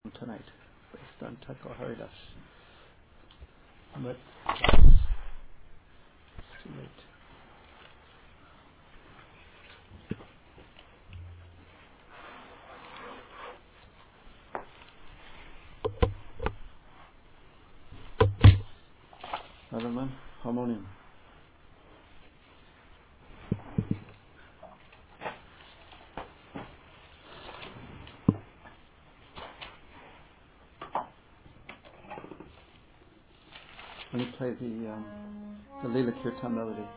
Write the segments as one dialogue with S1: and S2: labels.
S1: tonight based on Thakur Haridas. But it's too late. Other man, harmonium. Let me play the Leela Kirtan melody.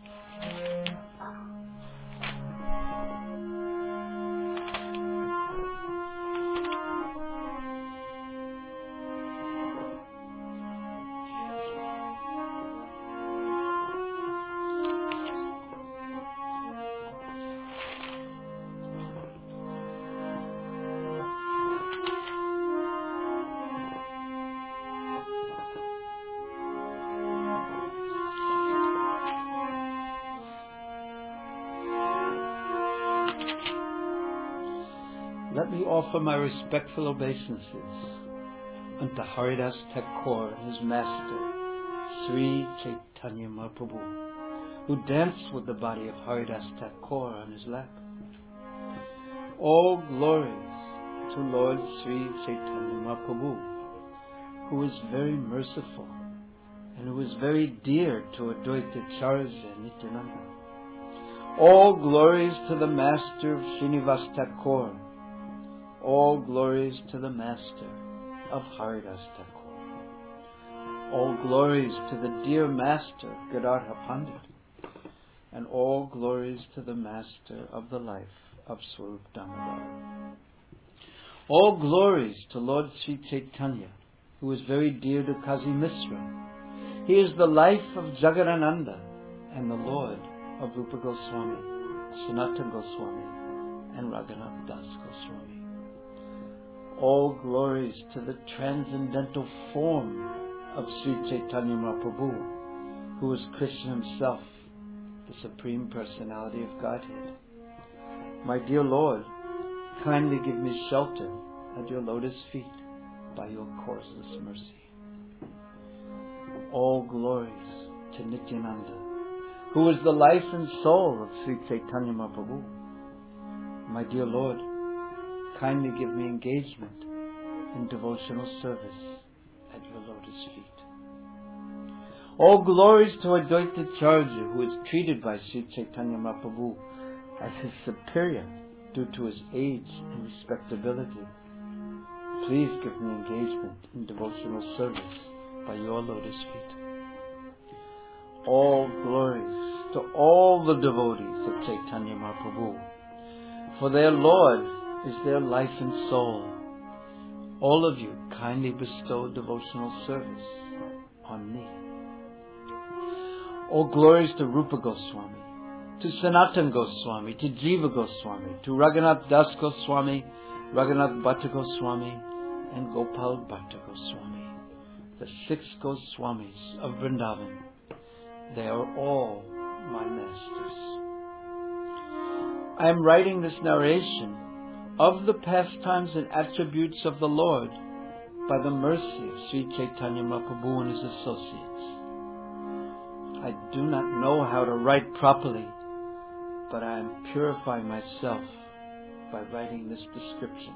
S1: Let me offer my respectful obeisances unto Haridas Thakur and his master, Sri Chaitanya Mahaprabhu, who danced with the body of Haridas Thakur on his lap. All glories to Lord Sri Chaitanya Mahaprabhu, who is very merciful and who is very dear to Advaita Charya Nityananda. All glories to the master of Srinivas Thakur. All glories to the master of Haridas Thakur. All glories to the dear master Gadadhar Pandit. And all glories to the master of the life of Swarup Damodar. All glories to Lord Sri Chaitanya, who is very dear to Kazi Mishra. He is the life of Jagadananda and the Lord of Rupa Goswami, Sanatana Goswami, and Raghunath Das Goswami. All glories to the transcendental form of Sri Chaitanya Mahaprabhu, who is Krishna himself, the Supreme Personality of Godhead. My dear Lord, kindly give me shelter at your lotus feet by your causeless mercy. All glories to Nityananda, who is the life and soul of Sri Chaitanya Mahaprabhu. My dear Lord, kindly give me engagement in devotional service at your lotus feet. All glories to Advaita Charya, who is treated by Sri Chaitanya Mahaprabhu as his superior due to his age and respectability. Please give me engagement in devotional service by your lotus feet. All glories to all the devotees of Chaitanya Mahaprabhu, for their Lord is their life and soul. All of you kindly bestow devotional service on me. All glories to Rupa Goswami, to Sanatana Goswami, to Jiva Goswami, to Raghunath Das Goswami, Raghunath Bhatta Goswami, and Gopal Bhatta Goswami, the 6 Goswamis of Vrindavan. They are all my masters. I am writing this narration of the pastimes and attributes of the Lord by the mercy of Sri Chaitanya Mahaprabhu and his associates. I do not know how to write properly, but I am purifying myself by writing this description.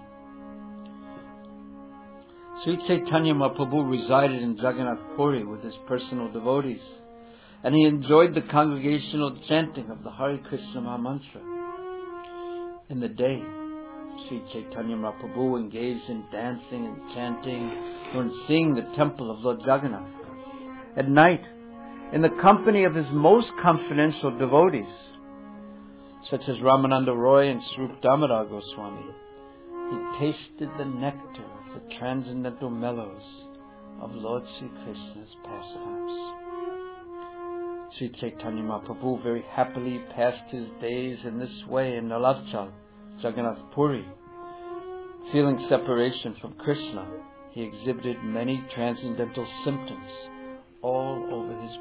S1: Sri Chaitanya Mahaprabhu resided in Jagannath Puri with his personal devotees, and he enjoyed the congregational chanting of the Hare Krishna Mahamantra. In the day, Sri Chaitanya Mahaprabhu engaged in dancing and chanting or in seeing the temple of Lord Jagannath. At night, in the company of his most confidential devotees, such as Ramananda Roy and Swarup Damodar Goswami, he tasted the nectar of the transcendental mellows of Lord Sri Krishna's pastimes. Sri Chaitanya Mahaprabhu very happily passed his days in this way in Nalachal, Jagannath Puri. Feeling separation from Krishna, he exhibited many transcendental symptoms all over his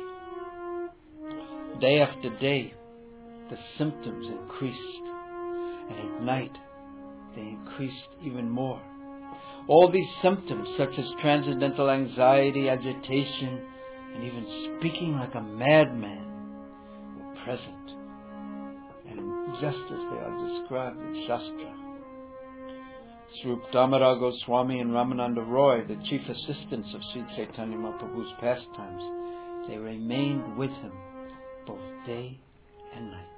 S1: body. Day after day, the symptoms increased, and at night they increased even more. All these symptoms, such as transcendental anxiety, agitation, and even speaking like a madman, were present, and just as they are described in Shastra. Swarup Damodar Goswami and Ramananda Roy, the chief assistants of Sri Chaitanya Mahaprabhu's pastimes, they remained with him both day and night.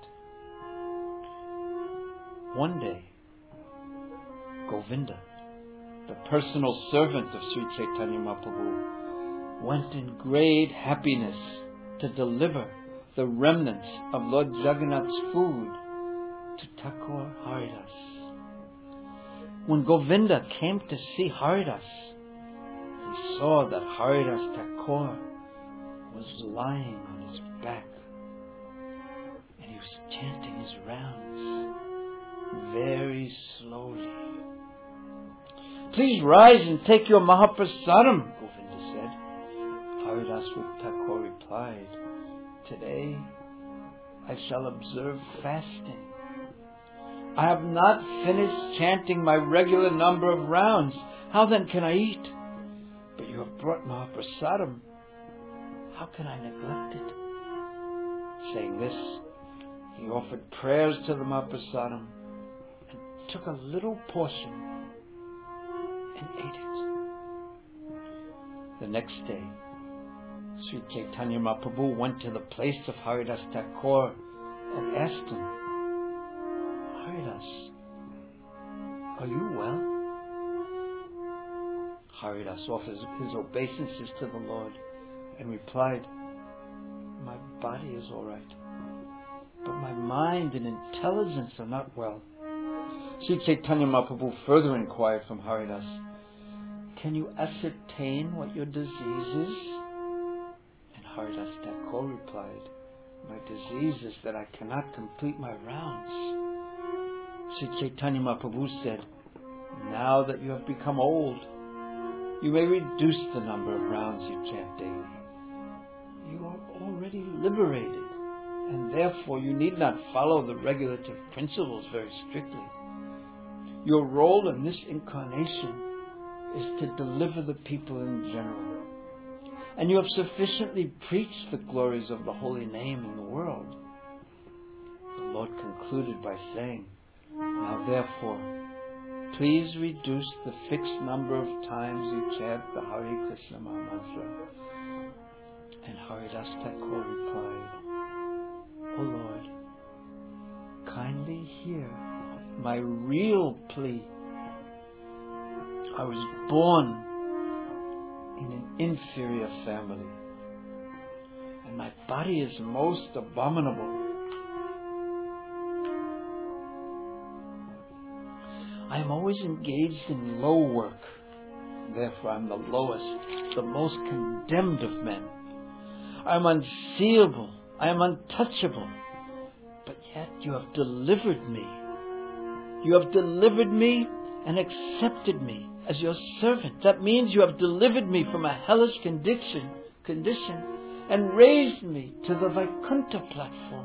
S1: One day, Govinda, the personal servant of Sri Chaitanya Mahaprabhu, went in great happiness to deliver the remnants of Lord Jagannath's food to Thakur Haridas. When Govinda came to see Haridas, he saw that Haridas Thakur was lying on his back, and he was chanting his rounds very slowly. "Please rise and take your Mahaprasadam," Govinda said. Haridas Thakur replied, "Today I shall observe fasting. I have not finished chanting my regular number of rounds. How then can I eat? But you have brought Mahaprasadam. How can I neglect it?" Saying this, he offered prayers to the Mahaprasadam and took a little portion and ate it. The next day, Sri Chaitanya Mahaprabhu went to the place of Haridas Thakur and asked him, "Haridas, are you well?" Haridas offered his obeisances to the Lord and replied, "My body is all right, but my mind and intelligence are not well." Sri Chaitanya Mahaprabhu further inquired from Haridas, "Can you ascertain what your disease is?" And Haridas Thakur replied, "My disease is that I cannot complete my rounds." Sri Chaitanya Mahaprabhu said, "Now that you have become old, you may reduce the number of rounds you chant daily. You are already liberated, and therefore you need not follow the regulative principles very strictly. Your role in this incarnation is to deliver the people in general, and you have sufficiently preached the glories of the holy name in the world." The Lord concluded by saying, "Now therefore, please reduce the fixed number of times you chant the Hare Krishna Mahamantra." And Haridas Thakur replied, "O Lord, kindly hear my real plea. I was born in an inferior family, and my body is most abominable. I am always engaged in low work. Therefore I am the lowest, the most condemned of men. I am unseeable, I am untouchable. But yet you have delivered me. You have delivered me and accepted me as your servant. That means you have delivered me from a hellish condition and raised me to the Vaikuntha platform.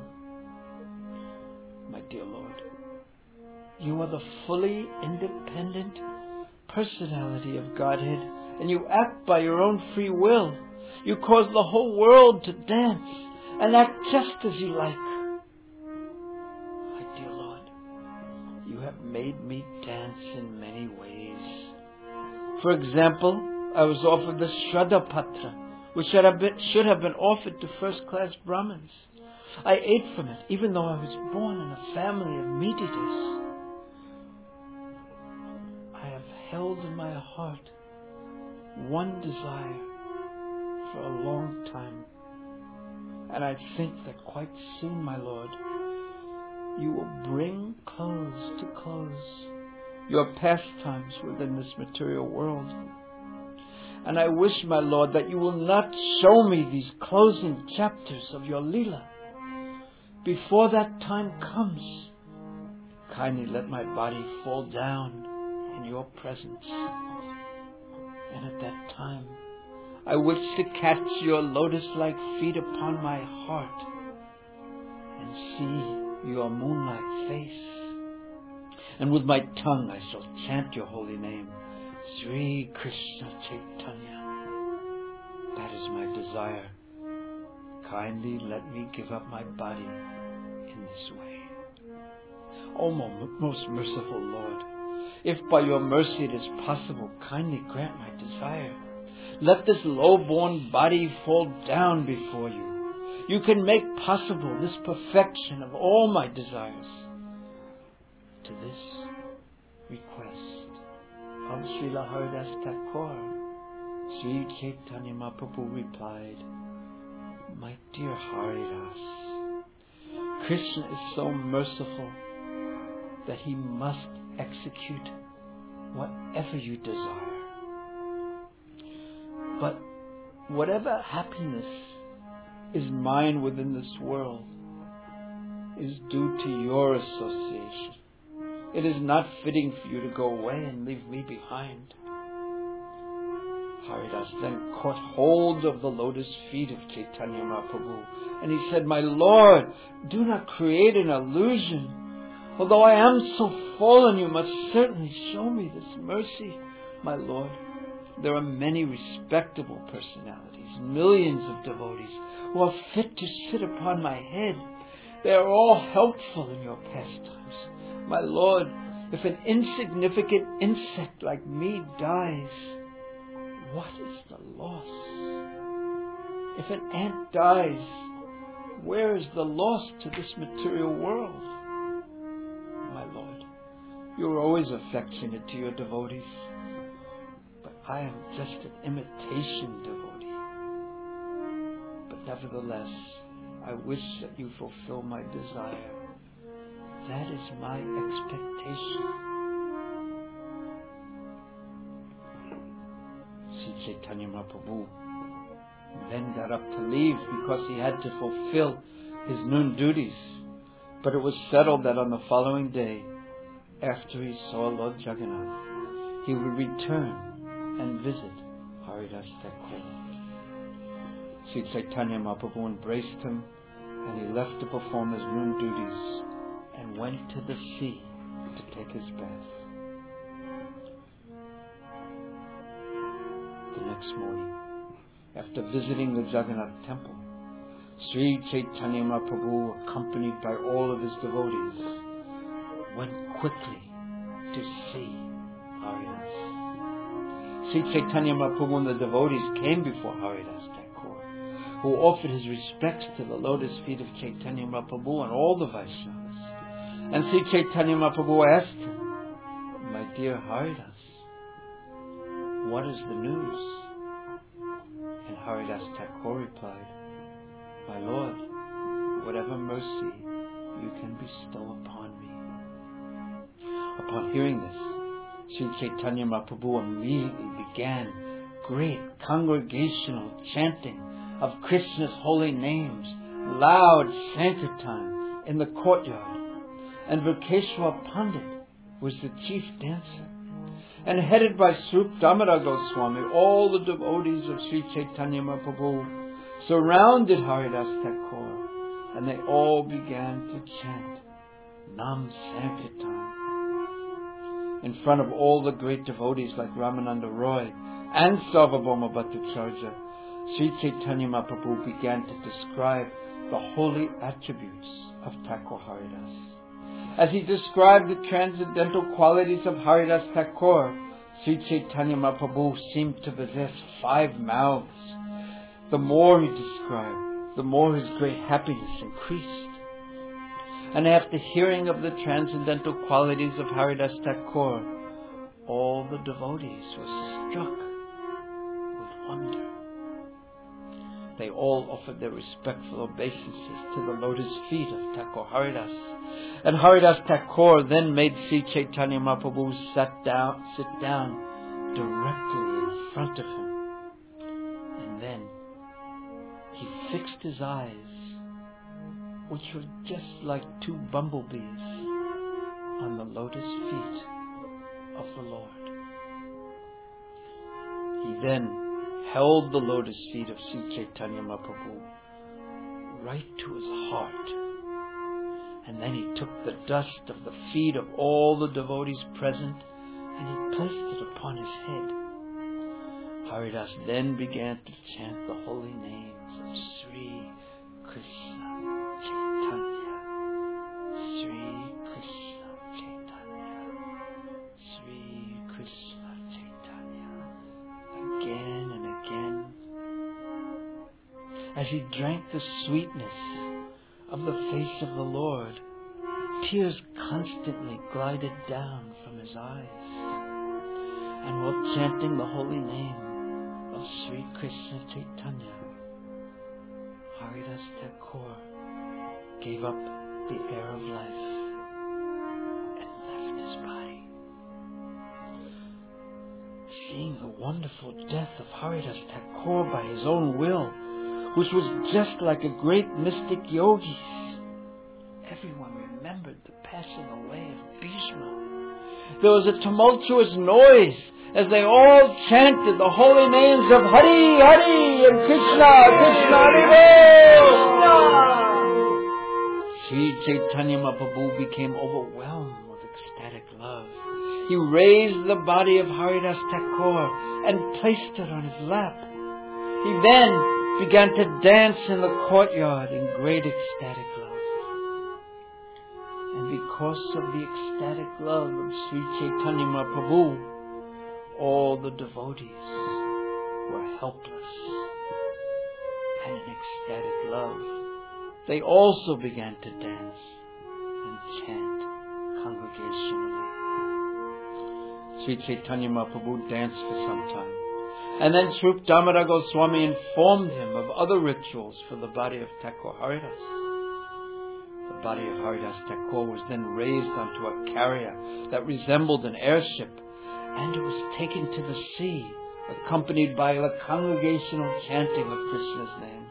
S1: My dear Lord, you are the fully independent personality of Godhead, and you act by your own free will. You cause the whole world to dance and act just as you like. My dear Lord, you have made me dance in many ways. For example, I was offered the Shraddha Patra, which should have been offered to first-class Brahmins. I ate from it, even though I was born in a family of meat-eaters. I have held in my heart one desire for a long time, and I think that quite soon, my Lord, you will bring close to close your pastimes within this material world. And I wish, my Lord, that you will not show me these closing chapters of your Leela. Before that time comes, kindly let my body fall down in your presence. And at that time, I wish to catch your lotus-like feet upon my heart and see your moonlight face. And with my tongue I shall chant your holy name, Sri Krishna Chaitanya. That is my desire. Kindly let me give up my body in this way. O most merciful Lord, if by your mercy it is possible, kindly grant my desire. Let this low-born body fall down before you. You can make possible this perfection of all my desires. To this request of Srila Haridas Thakur, Sri Chaitanya Mahaprabhu replied, my dear Haridas, Krishna is so merciful that he must execute whatever you desire. But whatever happiness is mine within this world is due to your association. It is not fitting for you to go away and leave me behind. Haridas then caught hold of the lotus feet of Chaitanya Mahaprabhu, and he said, my Lord, do not create an illusion. Although I am so fallen, you must certainly show me this mercy, my Lord. There are many respectable personalities, millions of devotees who are fit to sit upon my head. They are all helpful in your pastimes. My Lord, if an insignificant insect like me dies, what is the loss? If an ant dies, where is the loss to this material world? My Lord, you are always affectionate to your devotees, but I am just an imitation devotee. But nevertheless, I wish that you fulfill my desire. That is my expectation. Sri Chaitanya Mahaprabhu then got up to leave because he had to fulfill his noon duties. But it was settled that on the following day, after he saw Lord Jagannath, he would return and visit Haridas Thakur. Sri Chaitanya Mahaprabhu embraced him, and he left to perform his noon duties and went to the sea to take his bath. The next morning, after visiting the Jagannath temple, Sri Chaitanya Mahaprabhu, accompanied by all of his devotees, went quickly to see Haridas. Sri Chaitanya Mahaprabhu and the devotees came before Haridas Thakur, who offered his respects to the lotus feet of Chaitanya Mahaprabhu and all the Vaishnavas. And Sri Chaitanya Mahaprabhu asked him, my dear Haridas, what is the news? And Haridas Thakur replied, my Lord, whatever mercy you can bestow upon me. Upon hearing this, Sri Chaitanya Mahaprabhu immediately began great congregational chanting of Krishna's holy names, loud sankirtan in the courtyard. And Virkeshwar Pandit was the chief dancer. And headed by Swarup Damodar Goswami, all the devotees of Sri Chaitanya Mahaprabhu surrounded Haridas Thakur, and they all began to chant Nam Sankirtan. In front of all the great devotees like Ramananda Roy and Sarvabhauma Bhattacharya, Sri Chaitanya Mahaprabhu began to describe the holy attributes of Thakur Haridas. As he described the transcendental qualities of Haridas Thakur, Sri Chaitanya Mahaprabhu seemed to possess 5 mouths. The more he described, the more his great happiness increased. And after hearing of the transcendental qualities of Haridas Thakur, all the devotees were struck with wonder. They all offered their respectful obeisances to the lotus feet of Thakur Haridas. And Haridas Thakur then made Sri Chaitanya Mahaprabhu sit down directly in front of him. And then he fixed his eyes, which were just like 2 bumblebees, on the lotus feet of the Lord. He then held the lotus feet of Sri Chaitanya Mahaprabhu right to his heart. And then he took the dust of the feet of all the devotees present and he placed it upon his head. Haridas then began to chant the holy names of Sri Krishna Chaitanya, Sri Krishna Chaitanya, Sri Krishna Chaitanya, again and again, as he drank the sweetness of the face of the Lord. Tears constantly glided down from his eyes. And while chanting the holy name of Sri Krishna Chaitanya, Haridas Thakur gave up the air of life and left his body. Seeing the wonderful death of Haridas Thakur by his own will, which was just like a great mystic yogi's, everyone remembered the passing away of Bhishma. There was a tumultuous noise as they all chanted the holy names of Hari, Hari, and Krishna, Krishna, Hari Bol. Sri Chaitanya Mahaprabhu became overwhelmed with ecstatic love. He raised the body of Haridas Thakur and placed it on his lap. He then began to dance in the courtyard in great ecstatic love. And because of the ecstatic love of Sri Chaitanya Mahaprabhu, all the devotees were helpless. And in ecstatic love, they also began to dance and chant congregationally. Sri Chaitanya Mahaprabhu danced for some time. And then Swarup Damodar Goswami informed him of other rituals for the body of Thakur Haridas. The body of Haridas Thakur was then raised onto a carrier that resembled an airship, and it was taken to the sea, accompanied by the congregational chanting of Krishna's names.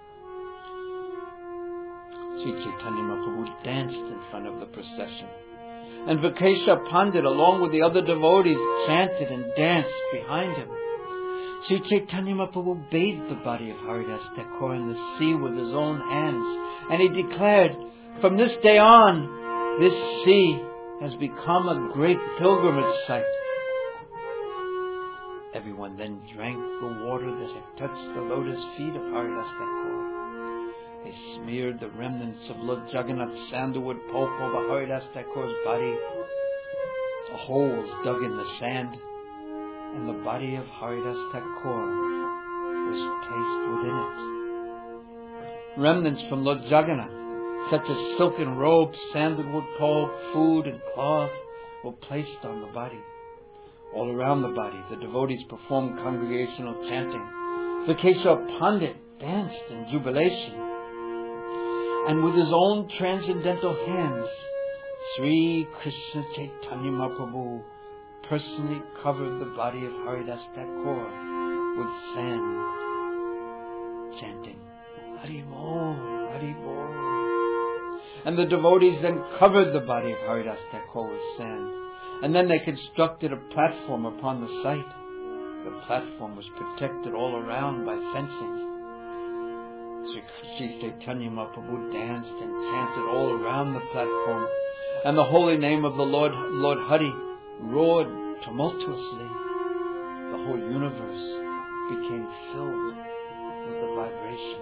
S1: Sri Chaitanya Mahaprabhu danced in front of the procession, and Vakesha Pandit, along with the other devotees, chanted and danced behind him. Sri Chaitanya Mahaprabhu bathed the body of Haridas Thakur in the sea with his own hands, and he declared, "From this day on, this sea has become a great pilgrimage site." Everyone then drank the water that had touched the lotus feet of Haridas Thakur. They smeared the remnants of Lord Jagannath's sandalwood pulp over Haridas Thakur's body. A hole was dug in the sand, and the body of Haridas Thakur was placed within it. Remnants from Lord Jagannath, such as silken robes, sandalwood pulp, food, and cloth, were placed on the body. All around the body, the devotees performed congregational chanting. Vakesha Pandit danced in jubilation. And with his own transcendental hands, Sri Krishna Chaitanya Mahaprabhu personally covered the body of Haridas Thakur with sand, chanting, "Hari Bol, Hari Bol." And the devotees then covered the body of Haridas Thakur with sand. And then they constructed a platform upon the site. The platform was protected all around by fencing. Sri Chaitanya Mahaprabhu danced and chanted all around the platform. And the holy name of the Lord Hari roared tumultuously. The whole universe became filled with the vibration.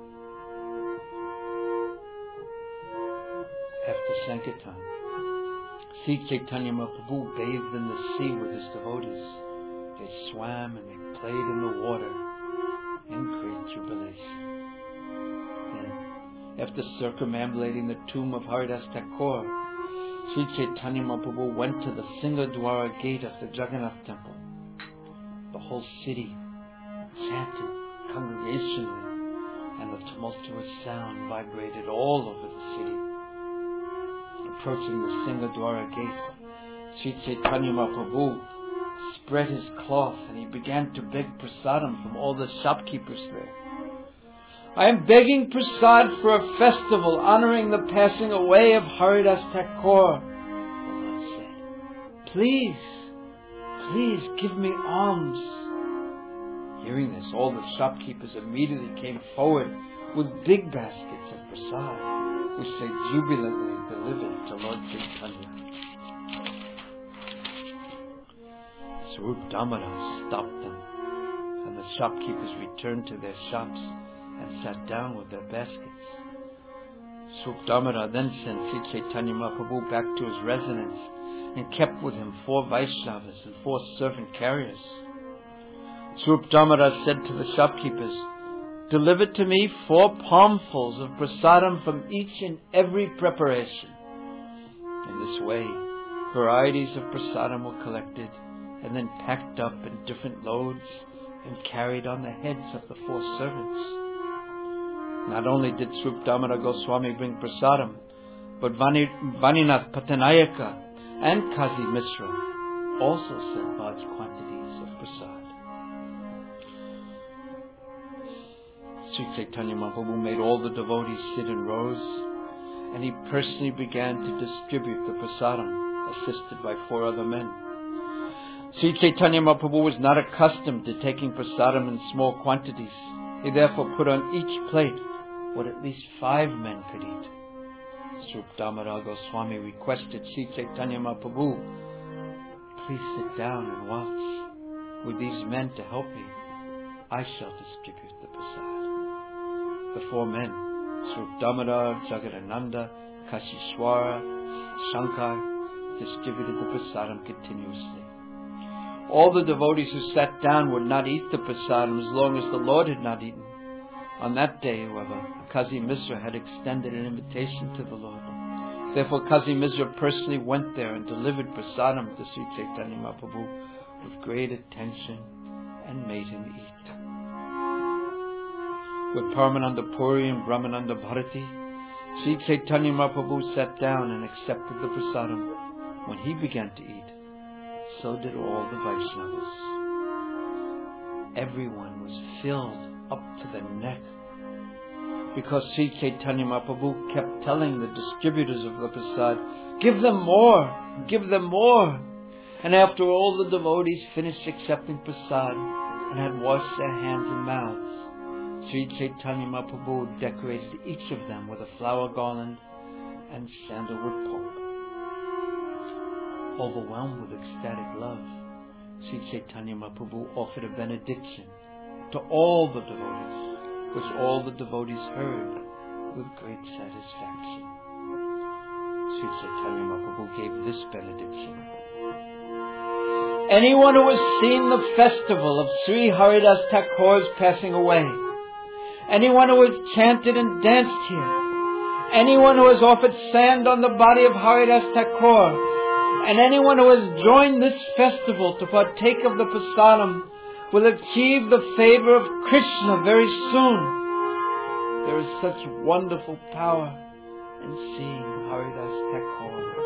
S1: After Sankirtan, Sri Chaitanya Mahaprabhu bathed in the sea with his devotees. They swam and they played in the water in great jubilation. Then, after circumambulating the tomb of Haridas Thakur, Sri Chaitanya Mahaprabhu went to the Singadwara gate of the Jagannath temple. The whole city chanted congregationally, and the tumultuous sound vibrated all over the city. Approaching the Singadwara gate, Sri Chaitanya Mahaprabhu spread his cloth and he began to beg prasadam from all the shopkeepers there. "I am begging prasad for a festival honoring the passing away of Haridas Thakur," the Lord said. Please give me alms." Hearing this, all the shopkeepers immediately came forward with big baskets of prasad, which they jubilantly delivered to Lord Chaitanya. Swarup Damodar stopped them, and the shopkeepers returned to their shops and sat down with their baskets. Swarup Damodar then sent Sri Chaitanya Mahaprabhu back to his residence and kept with him 4 Vaishnavas and 4 servant carriers. Swarup Damodar said to the shopkeepers, "Deliver to me 4 palmfuls of prasadam from each and every preparation." In this way, varieties of prasadam were collected and then packed up in different loads and carried on the heads of the 4 servants. Not only did Swarup Damodar Goswami bring prasadam, but Vaninath Patanayaka and Kazi Mishra also sent large quantities of prasad. Sri Chaitanya Mahaprabhu made all the devotees sit in rows, and he personally began to distribute the prasadam, assisted by 4 other men. Sri Chaitanya Mahaprabhu was not accustomed to taking prasadam in small quantities. He therefore put on each plate what at least 5 men could eat. Swarup Damodar Goswami requested Sri Chaitanya Mahaprabhu, "Please sit down and watch. With these men to help me, I shall distribute the prasad." The 4 men, Swarup Damodar, Jagadananda, Kashishwara, Shankar, distributed the prasadam continuously. All the devotees who sat down would not eat the prasadam as long as the Lord had not eaten. On that day, however, Kazi Misra had extended an invitation to the Lord. Therefore, Kazi Misra personally went there and delivered prasadam to Sri Chaitanya Mahaprabhu with great attention and made him eat. With Paramananda Puri and Brahmananda Bharati, Sri Chaitanya Mahaprabhu sat down and accepted the prasadam. When he began to eat, so did all the Vaishnavas. Everyone was filled up to the neck, because Sri Chaitanya Mahaprabhu kept telling the distributors of the prasad, "Give them more, give them more." And after all the devotees finished accepting prasad and had washed their hands and mouths, Sri Chaitanya Mahaprabhu decorated each of them with a flower garland and sandalwood pulp. Overwhelmed with ecstatic love, Sri Chaitanya Mahaprabhu offered a benediction to all the devotees, which all the devotees heard with great satisfaction. Sri Chaitanya Mahaprabhu gave this benediction: "Anyone who has seen the festival of Sri Haridas Thakur's passing away, anyone who has chanted and danced here, anyone who has offered sand on the body of Haridas Thakur, and anyone who has joined this festival to partake of the prasadam will achieve the favor of Krishna very soon." There is such wonderful power in seeing Haridas Thakur.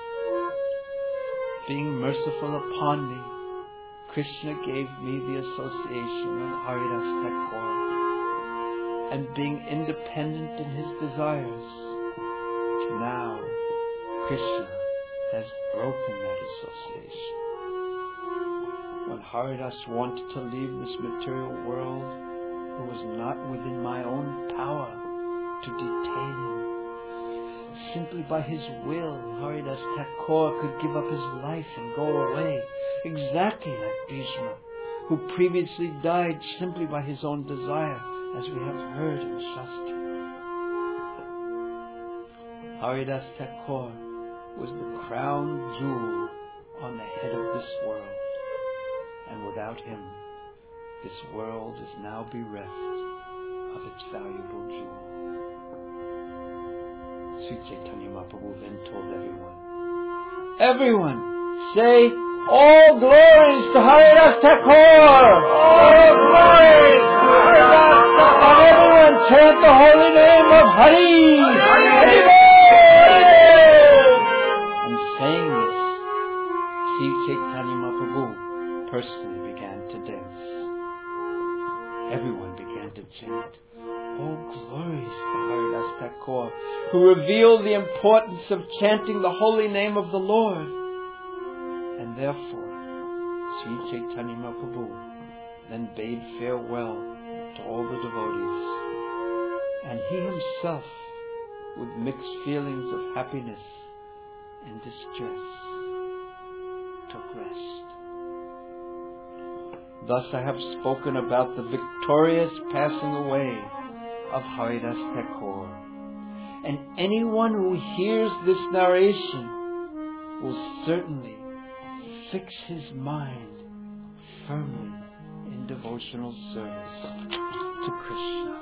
S1: Being merciful upon me, Krishna gave me the association of Haridas Thakur. And being independent in his desires, now Krishna has broken that association. When Haridas wanted to leave this material world, it was not within my own power to detain him. Simply by his will, Haridas Thakur could give up his life and go away, exactly like Bhishma, who previously died simply by his own desire, as we have heard in Shastra. Haridas Thakur was the crown jewel on the head of this world, and without him, this world is now bereft of its valuable jewel. Sri Chaitanya Mahaprabhu then told everyone, say, "All glories to Haridas Thakur! All glories to Haridas Thakur!" And everyone chant the holy name of Hari! Hari! And saying this, Sri Chaitanya Mahaprabhu personally began to dance. Everyone began to chant, "Oh, glories to Haridas Thakur," who revealed the importance of chanting the holy name of the Lord. And therefore, Sri Chaitanya Mahaprabhu then bade farewell to all the devotees, and he himself, with mixed feelings of happiness and distress, took rest. Thus I have spoken about the victorious passing away of Haridas Thakur. And anyone who hears this narration will certainly fix his mind firmly in devotional service to Krishna.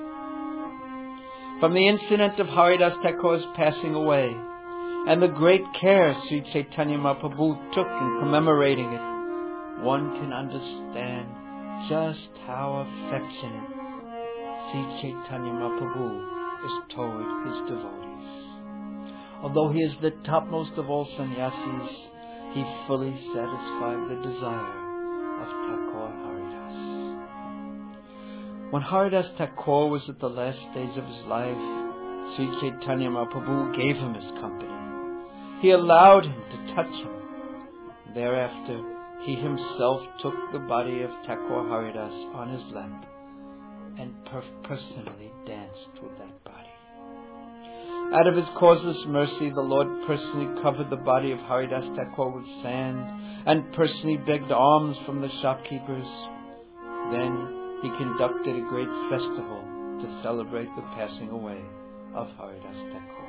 S1: From the incident of Haridas Thakur's passing away and the great care Sri Chaitanya Mahaprabhu took in commemorating it, one can understand just how affectionate Sri Chaitanya Mahaprabhu is toward his devotees. Although he is the topmost of all sannyasis, he fully satisfied the desire of Thakur Haridas. When Haridas Thakur was at the last stage of his life, Sri Chaitanya Mahaprabhu gave him his company. He allowed him to touch him. Thereafter, he himself took the body of Thakur Haridas on his lap and personally danced with that body. Out of his causeless mercy, the Lord personally covered the body of Haridas Thakur with sand and personally begged alms from the shopkeepers. Then he conducted a great festival to celebrate the passing away of Haridas Thakur.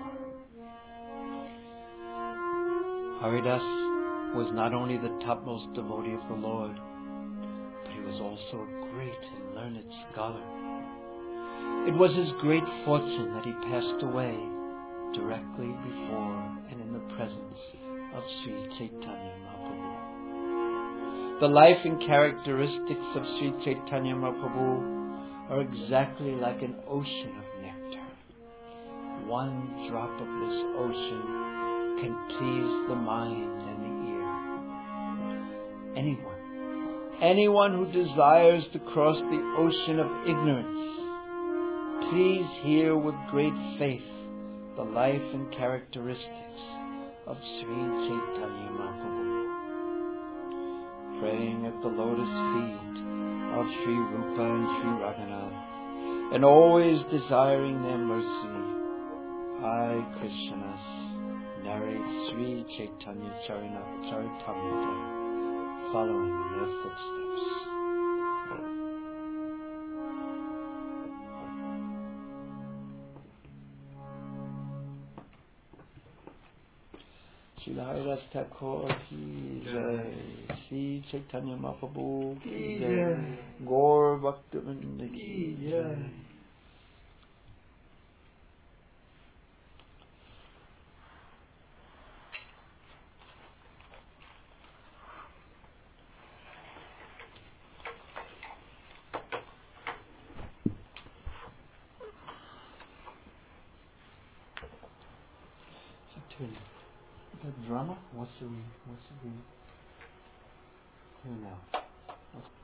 S1: Haridas was not only the topmost devotee of the Lord, but he was also a great and learned scholar. It was his great fortune that he passed away directly before and in the presence of Sri Chaitanya Mahaprabhu. The life and characteristics of Sri Chaitanya Mahaprabhu are exactly like an ocean of nectar. One drop of this ocean can please the mind and the ear. Anyone who desires to cross the ocean of ignorance, please hear with great faith the life and characteristics of Sri Chaitanya Mahaprabhu. Praying at the lotus feet of Sri Rupa and Sri Raghunath, and always desiring their mercy, I, Krishna, narrate Sri Chaitanya Charitamrita, following their footsteps. Srila Haridas Thakur ki jai, Sri Chaitanya Mahaprabhu ki jai, Gaur Bhaktivinoda ki jai. The drama? What's the here now?